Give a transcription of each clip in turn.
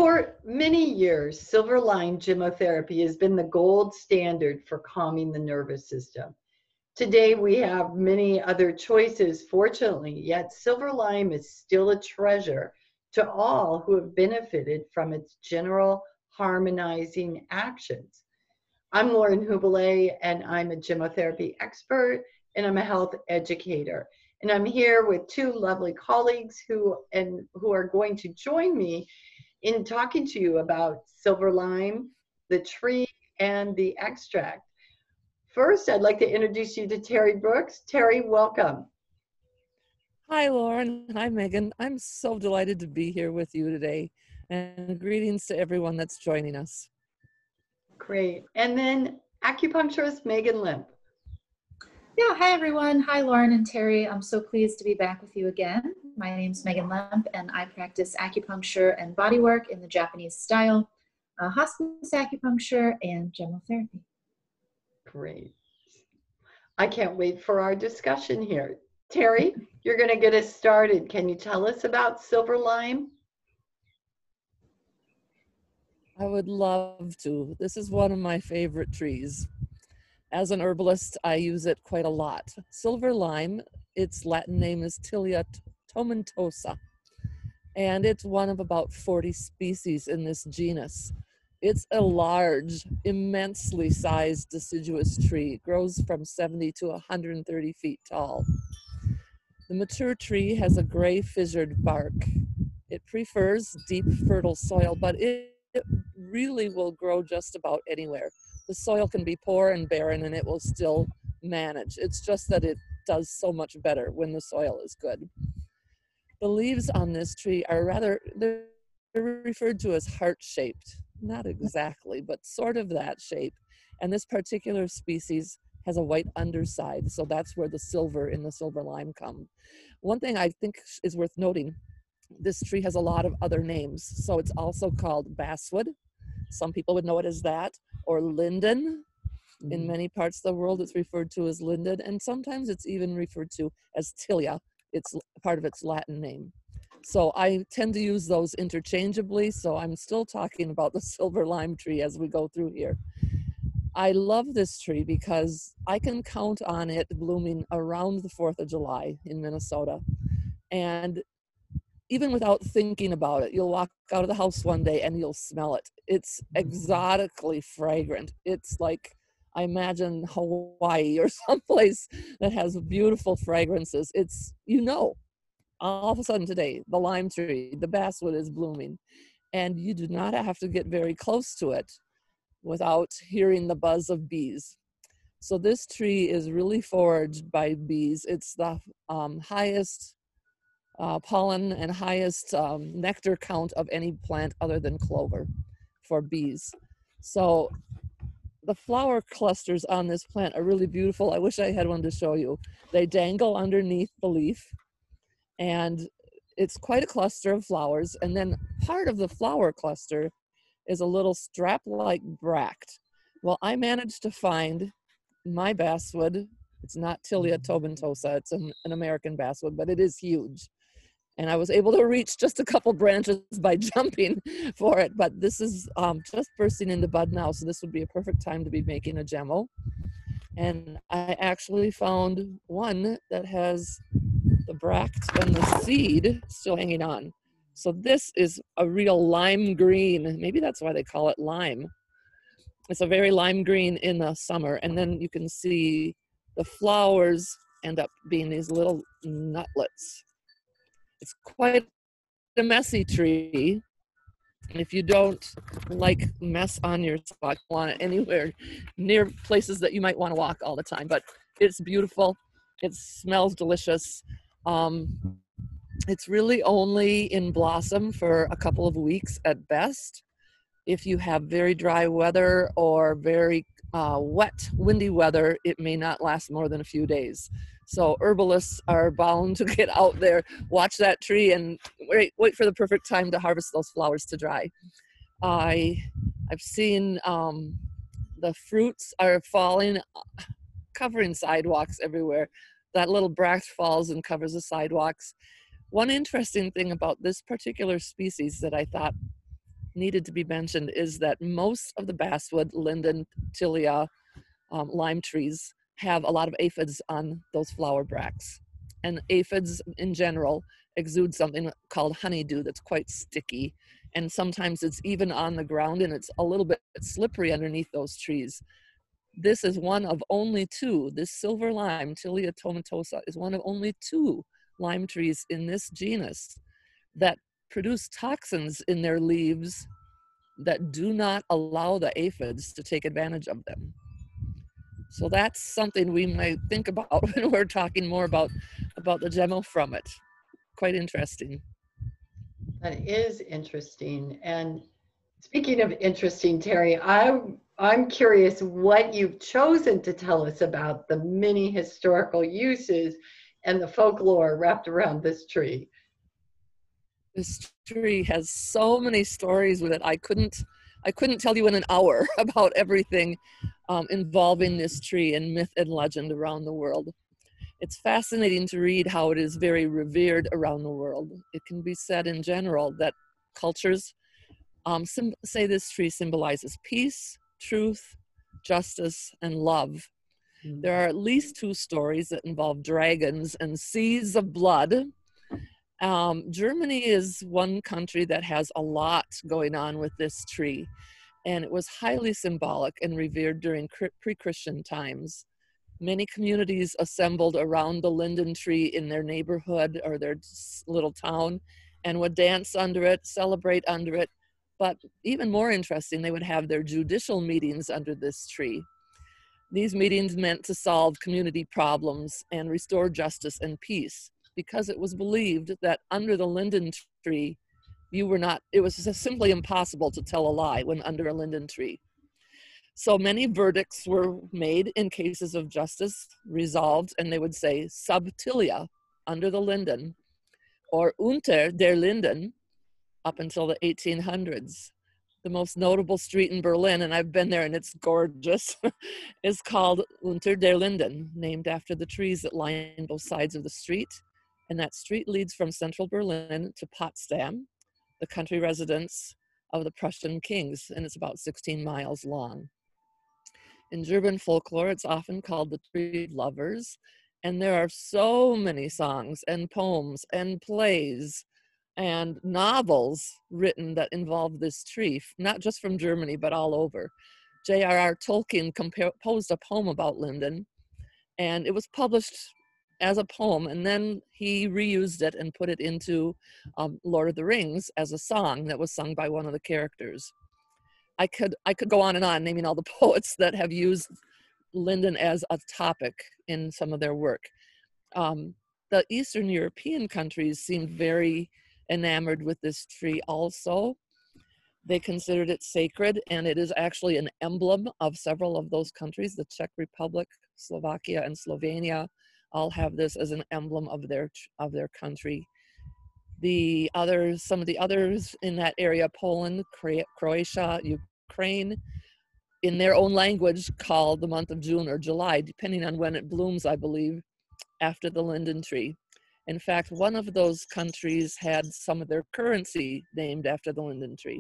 For many years, silver line chemotherapy has been the gold standard for calming the nervous system. Today, we have many other choices, fortunately, yet silver lime is still a treasure to all who have benefited from its general harmonizing actions. I'm Lauren Hubele, and I'm a gemotherapy expert, and I'm a health educator. And I'm here with two lovely colleagues who are going to join me in talking to you about silver lime, the tree, and the extract. First, I'd like to introduce you to Terry Brooks. Terry, welcome. Hi, Lauren. Hi, Megan. I'm so delighted to be here with you today. And greetings to everyone that's joining us. Great. And then acupuncturist Megan Limp. Yeah, hi everyone. Hi Lauren and Terry. I'm so pleased to be back with you again. My name is Megan Lemp and I practice acupuncture and bodywork in the Japanese style, hospice acupuncture and gemotherapy. Great. I can't wait for our discussion here. Terry, you're going to get us started. Can you tell us about silver lime? I would love to. This is one of my favorite trees. As an herbalist, I use it quite a lot. Silver lime, its Latin name is Tilia tomentosa, and it's one of about 40 species in this genus. It's a large, immensely sized deciduous tree. It grows from 70 to 130 feet tall. The mature tree has a gray fissured bark. It prefers deep, fertile soil, but it really will grow just about anywhere. The soil can be poor and barren and it will still manage. It's just that it does so much better when the soil is good. The leaves on this tree are they're referred to as heart-shaped. Not exactly, but sort of that shape. And this particular species has a white underside, so that's where the silver in the silver lime come. One thing I think is worth noting, this tree has a lot of other names. So it's also called basswood. Some people would know it as that, or linden. In many parts of the world, it's referred to as linden, and sometimes it's even referred to as tilia. It's part of its Latin name. So I tend to use those interchangeably, so I'm still talking about the silver lime tree as we go through here. I love this tree because I can count on it blooming around the 4th of July in Minnesota. And even without thinking about it, you'll walk out of the house one day and you'll smell it. It's exotically fragrant. It's like, I imagine Hawaii or someplace that has beautiful fragrances. It's, all of a sudden today, the lime tree, the basswood is blooming, and you do not have to get very close to it without hearing the buzz of bees. So this tree is really foraged by bees. It's the highest pollen and highest nectar count of any plant other than clover for bees. So the flower clusters on this plant are really beautiful. I wish I had one to show you. They dangle underneath the leaf, and it's quite a cluster of flowers. And then part of the flower cluster is a little strap-like bract. Well, I managed to find my basswood. It's not Tilia tomentosa, it's an American basswood, but it is huge. And I was able to reach just a couple branches by jumping for it. But this is just bursting into bud now, so this would be a perfect time to be making a gemo. And I actually found one that has the bract and the seed still hanging on. So this is a real lime green. Maybe that's why they call it lime. It's a very lime green in the summer. And then you can see the flowers end up being these little nutlets. It's quite a messy tree. And if you don't like mess on your spot, want it anywhere near places that you might want to walk all the time. But it's beautiful. It smells delicious. It's really only in blossom for a couple of weeks at best. If you have very dry weather or very wet, windy weather, it may not last more than a few days. So herbalists are bound to get out there, watch that tree, and wait for the perfect time to harvest those flowers to dry. I've seen the fruits are falling, covering sidewalks everywhere. That little bract falls and covers the sidewalks. One interesting thing about this particular species that I thought needed to be mentioned is that most of the basswood, linden, tilia, lime trees have a lot of aphids on those flower bracts. And aphids in general exude something called honeydew that's quite sticky. And sometimes it's even on the ground and it's a little bit slippery underneath those trees. This is one of only two, this silver lime, Tilia tomatosa, is one of only two lime trees in this genus that produce toxins in their leaves that do not allow the aphids to take advantage of them. So that's something we might think about when we're talking more about the gemophrumate. Quite interesting. That is interesting. And speaking of interesting, Terry, I'm curious what you've chosen to tell us about the many historical uses and the folklore wrapped around this tree. This tree has so many stories with it. I couldn't tell you in an hour about everything involving this tree and myth and legend around the world. It's fascinating to read how it is very revered around the world. It can be said in general that cultures say this tree symbolizes peace, truth, justice, and love. There are at least two stories that involve dragons and seas of blood. Germany is one country that has a lot going on with this tree, and it was highly symbolic and revered during pre-Christian times. Many communities assembled around the linden tree in their neighborhood or their little town and would dance under it, celebrate under it. But even more interesting, they would have their judicial meetings under this tree. These meetings meant to solve community problems and restore justice and peace, because it was believed that under the linden tree, it was just simply impossible to tell a lie when under a linden tree. So many verdicts were made in cases of justice resolved, and they would say sub tilia, under the linden, or unter der Linden, up until the 1800s. The most notable street in Berlin, and I've been there and it's gorgeous, is called Unter der Linden, named after the trees that line both sides of the street. And that street leads from central Berlin to Potsdam, the country residence of the Prussian kings, and it's about 16 miles long. In German folklore, it's often called the Tree of Lovers, and there are so many songs and poems and plays and novels written that involve this tree, not just from Germany, but all over. J.R.R. Tolkien composed a poem about linden, and it was published as a poem, and then he reused it and put it into Lord of the Rings as a song that was sung by one of the characters. I could go on and on naming all the poets that have used linden as a topic in some of their work. The Eastern European countries seemed very enamored with this tree also. They considered it sacred, and it is actually an emblem of several of those countries. The Czech Republic, Slovakia, and Slovenia all have this as an emblem of their country. Some of the others in that area, Poland, Croatia, Ukraine, in their own language, call the month of June or July, depending on when it blooms, I believe, after the linden tree. In fact, one of those countries had some of their currency named after the linden tree.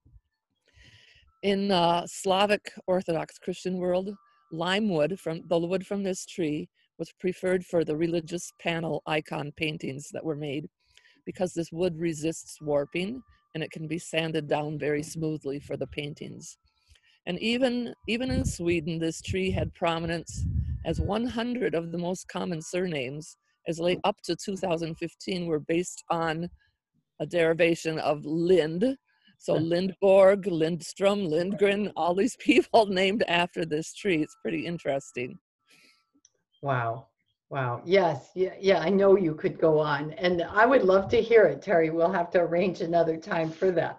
In Slavic Orthodox Christian world, lime wood, the wood from this tree, was preferred for the religious panel icon paintings that were made, because this wood resists warping and it can be sanded down very smoothly for the paintings. And even in Sweden, this tree had prominence as 100 of the most common surnames, as late up to 2015, were based on a derivation of Lind. So Lindborg, Lindstrom, Lindgren, all these people named after this tree. It's pretty interesting. Wow. Wow. Yes. Yeah, I know you could go on, and I would love to hear it, Terry. We'll have to arrange another time for that.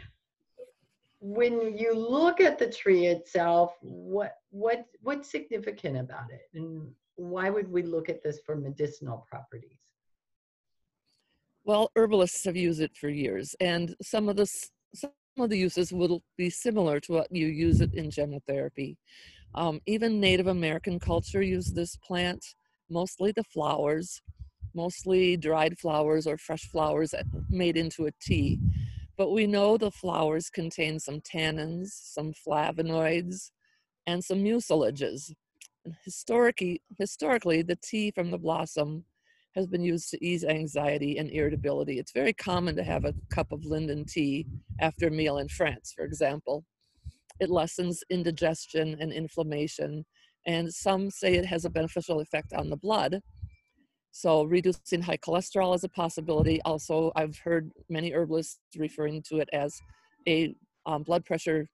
When you look at the tree itself, what's significant about it, and why would we look at this for medicinal properties? Well, herbalists have used it for years, and some of the uses will be similar to what you use it in gemotherapy. Even Native American culture used this plant, mostly the flowers, mostly dried flowers or fresh flowers made into a tea but we know the flowers contain some tannins, some flavonoids, and some mucilages. And historically, the tea from the blossom has been used to ease anxiety and irritability. It's very common to have a cup of linden tea after a meal in France, for example. It lessens indigestion and inflammation, and some say it has a beneficial effect on the blood. So reducing high cholesterol is a possibility. Also, I've heard many herbalists referring to it as a blood pressure,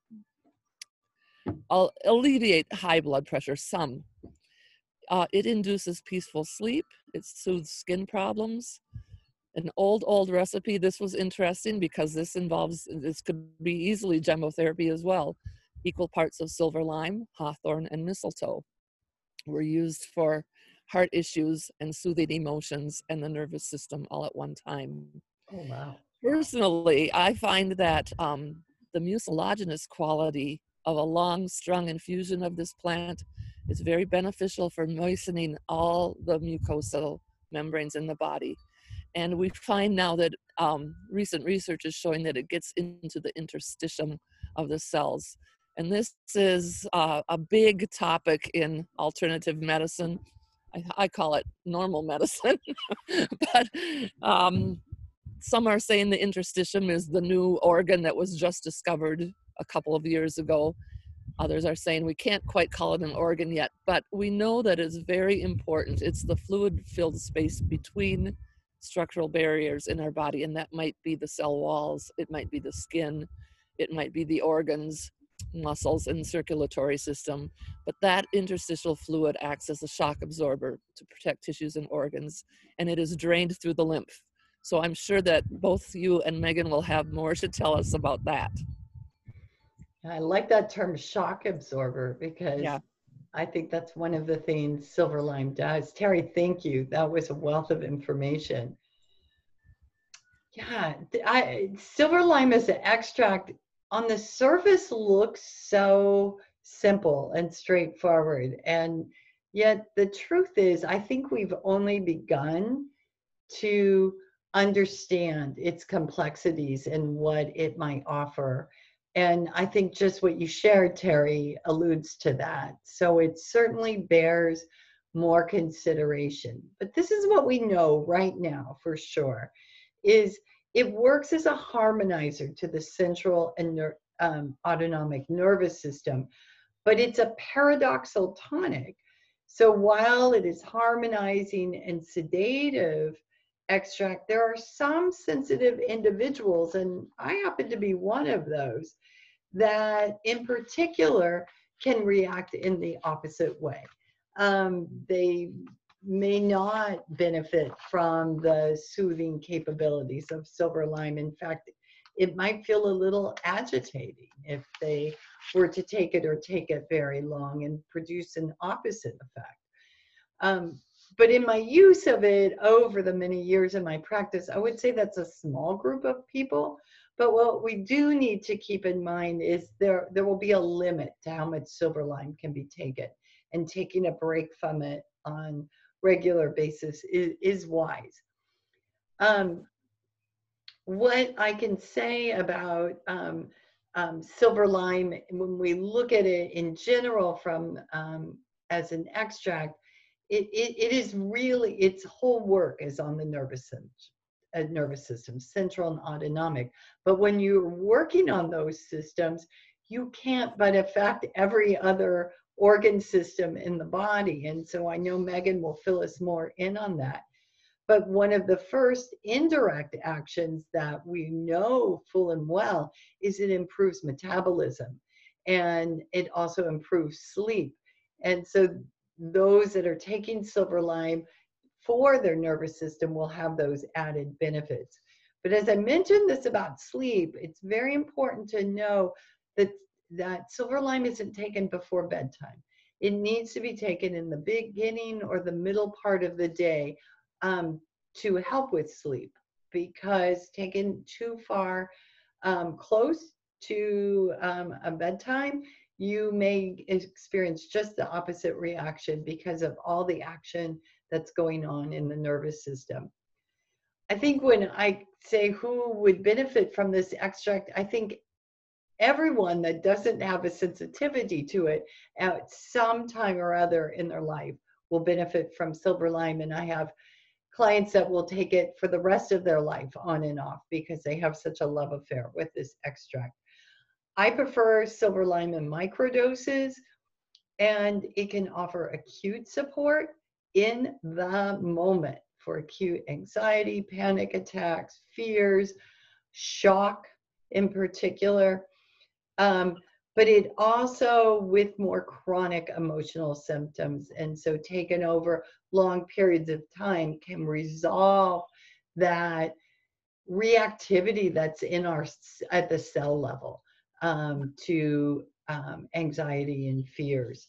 alleviate high blood pressure some. It induces peaceful sleep. It soothes skin problems. An old recipe. This was interesting because this could be easily gemotherapy as well. Equal parts of silver lime, hawthorn, and mistletoe were used for heart issues and soothing emotions and the nervous system all at one time. Oh, wow. Personally, I find that the mucilaginous quality of a long strung infusion of this plant is very beneficial for moistening all the mucosal membranes in the body. And we find now that recent research is showing that it gets into the interstitium of the cells. And this is a big topic in alternative medicine. I call it normal medicine, but some are saying the interstitium is the new organ that was just discovered a couple of years ago. Others are saying we can't quite call it an organ yet, but we know that it's very important. It's the fluid-filled space between structural barriers in our body, and that might be the cell walls, it might be the skin, it might be the organs, muscles, and circulatory system. But that interstitial fluid acts as a shock absorber to protect tissues and organs, and it is drained through the lymph. So I'm sure that both you and Megan will have more to tell us about that. I like that term, shock absorber, because Yeah. I think that's one of the things silver lime does. Terry, thank you. That was a wealth of information. Yeah, silver lime as an extract on the surface looks so simple and straightforward. And yet the truth is, I think we've only begun to understand its complexities and what it might offer. And I think just what you shared, Terry, alludes to that. So it certainly bears more consideration. But this is what we know right now for sure, is it works as a harmonizer to the central and autonomic nervous system, but it's a paradoxal tonic. So while it is harmonizing and sedative extract, there are some sensitive individuals, and I happen to be one of those, that in particular can react in the opposite way. They may not benefit from the soothing capabilities of silver lime. In fact, it might feel a little agitating if they were to take it or take it very long and produce an opposite effect. But in my use of it over the many years in my practice, I would say that's a small group of people. But what we do need to keep in mind is there will be a limit to how much silver lime can be taken, and taking a break from it on regular basis is wise. What I can say about silver lime, when we look at it in general from as an extract, it is really, its whole work is on the nervous system, central and autonomic. But when you're working on those systems, you can't but affect every other organ system in the body. And so I know Megan will fill us more in on that. But one of the first indirect actions that we know full and well is it improves metabolism, and it also improves sleep. And so those that are taking silver lime for their nervous system will have those added benefits. But as I mentioned this about sleep, it's very important to know that silver lime isn't taken before bedtime. It needs to be taken in the beginning or the middle part of the day to help with sleep, because taken too far close to a bedtime, you may experience just the opposite reaction because of all the action that's going on in the nervous system. I think when I say who would benefit from this extract, I think everyone that doesn't have a sensitivity to it at some time or other in their life will benefit from silver lime. And I have clients that will take it for the rest of their life on and off because they have such a love affair with this extract. I prefer silver lime in microdoses, and it can offer acute support in the moment for acute anxiety, panic attacks, fears, shock in particular. But it also with more chronic emotional symptoms. And so taken over long periods of time can resolve that reactivity that's in our at the cell level to anxiety and fears.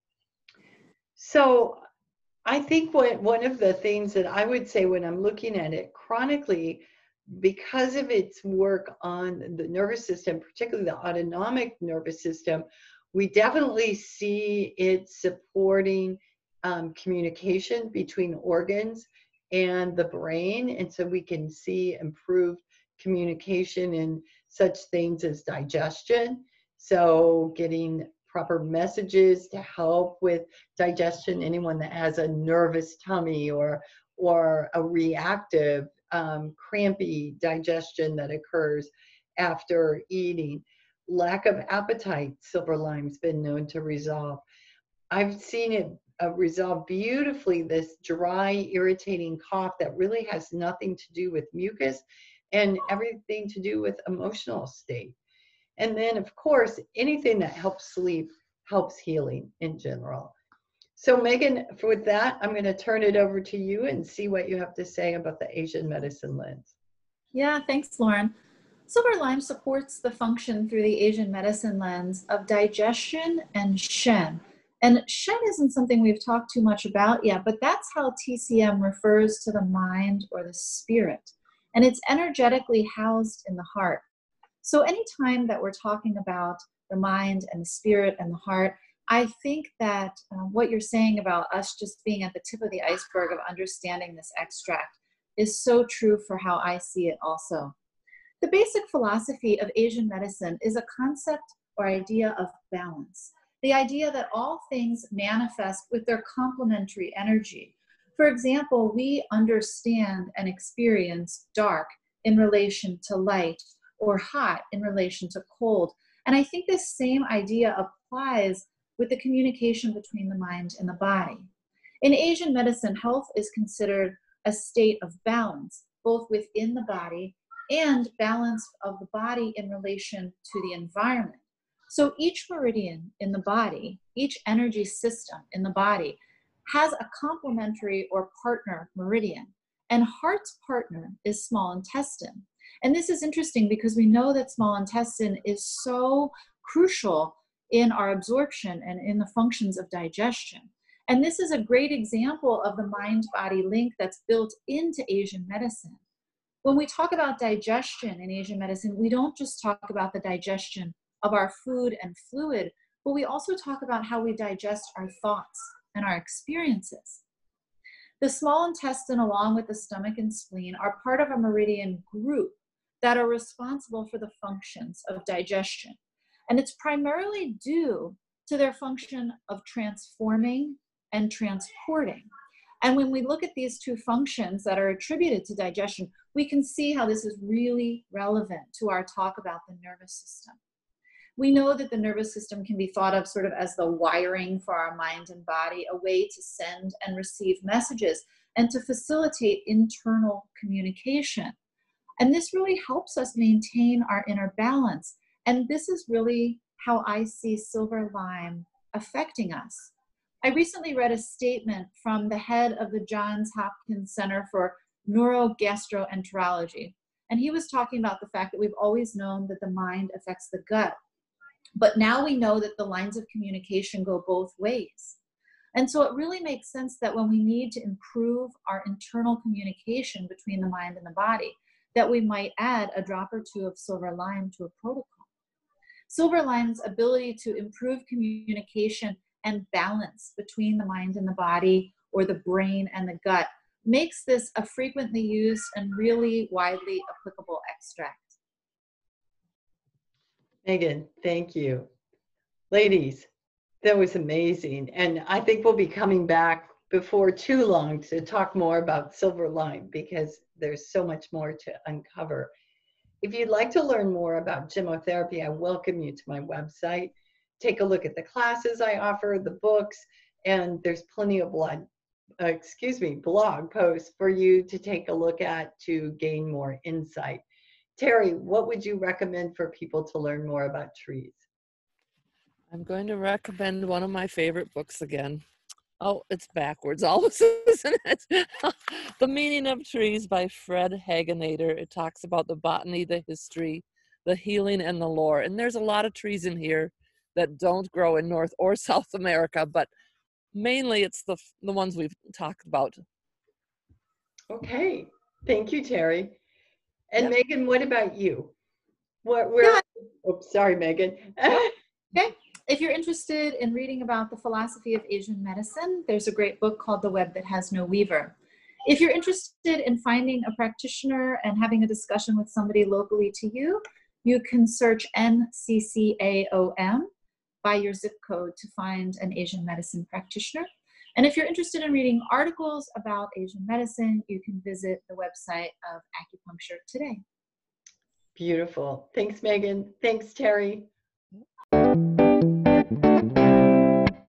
So I think one of the things that I would say when I'm looking at it chronically, because of its work on the nervous system, particularly the autonomic nervous system, we definitely see it supporting communication between organs and the brain. And so we can see improved communication in such things as digestion. So getting proper messages to help with digestion, anyone that has a nervous tummy or a reactive crampy digestion that occurs after eating. Lack of appetite, silver lime's been known to resolve. I've seen it resolve beautifully this dry, irritating cough that really has nothing to do with mucus and everything to do with emotional state. And then, of course, anything that helps sleep helps healing in general. So Megan, with that, I'm going to turn it over to you and see what you have to say about the Asian medicine lens. Yeah, thanks, Lauren. Silver lime supports the function through the Asian medicine lens of digestion and Shen. And Shen isn't something we've talked too much about yet, but that's how TCM refers to the mind or the spirit. And it's energetically housed in the heart. So anytime that we're talking about the mind and the spirit and the heart, I think that what you're saying about us just being at the tip of the iceberg of understanding this extract is so true for how I see it also. The basic philosophy of Asian medicine is a concept or idea of balance. The idea that all things manifest with their complementary energy. For example, we understand and experience dark in relation to light or hot in relation to cold. And I think this same idea applies with the communication between the mind and the body. In Asian medicine, health is considered a state of balance, both within the body and balance of the body in relation to the environment. So each meridian in the body, each energy system in the body has a complementary or partner meridian, and heart's partner is small intestine. And this is interesting because we know that small intestine is so crucial in our absorption and in the functions of digestion. And this is a great example of the mind-body link that's built into Asian medicine. When we talk about digestion in Asian medicine, we don't just talk about the digestion of our food and fluid, but we also talk about how we digest our thoughts and our experiences. The small intestine, along with the stomach and spleen, are part of a meridian group that are responsible for the functions of digestion. And it's primarily due to their function of transforming and transporting. And when we look at these two functions that are attributed to digestion, we can see how this is really relevant to our talk about the nervous system. We know that the nervous system can be thought of sort of as the wiring for our mind and body, a way to send and receive messages and to facilitate internal communication. And this really helps us maintain our inner balance. And this is really how I see silver lime affecting us. I recently read a statement from the head of the Johns Hopkins Center for Neurogastroenterology. And he was talking about the fact that we've always known that the mind affects the gut. But now we know that the lines of communication go both ways. And so it really makes sense that when we need to improve our internal communication between the mind and the body, that we might add a drop or two of silver lime to a protocol. Silver lime's ability to improve communication and balance between the mind and the body, or the brain and the gut, makes this a frequently used and really widely applicable extract. Megan, thank you. Ladies, that was amazing. And I think we'll be coming back before too long to talk more about silver lime because there's so much more to uncover. If you'd like to learn more about gemmotherapy, I welcome you to my website. Take a look at the classes I offer, the books, and there's plenty of blog posts for you to take a look at to gain more insight. Terry, what would you recommend for people to learn more about trees? I'm going to recommend one of my favorite books again. Oh, it's backwards always, isn't it? The Meaning of Trees by Fred Hagenader. It talks about the botany, the history, the healing, and the lore. And there's a lot of trees in here that don't grow in North or South America, but mainly it's the ones we've talked about. Okay, thank you, Terry. And Yep. Megan, what about you? Oops, sorry, Megan. Okay. If you're interested in reading about the philosophy of Asian medicine, there's a great book called The Web That Has No Weaver. If you're interested in finding a practitioner and having a discussion with somebody locally to you, you can search NCCAOM by your zip code to find an Asian medicine practitioner. And if you're interested in reading articles about Asian medicine, you can visit the website of Acupuncture Today. Beautiful. Thanks, Megan. Thanks, Terry.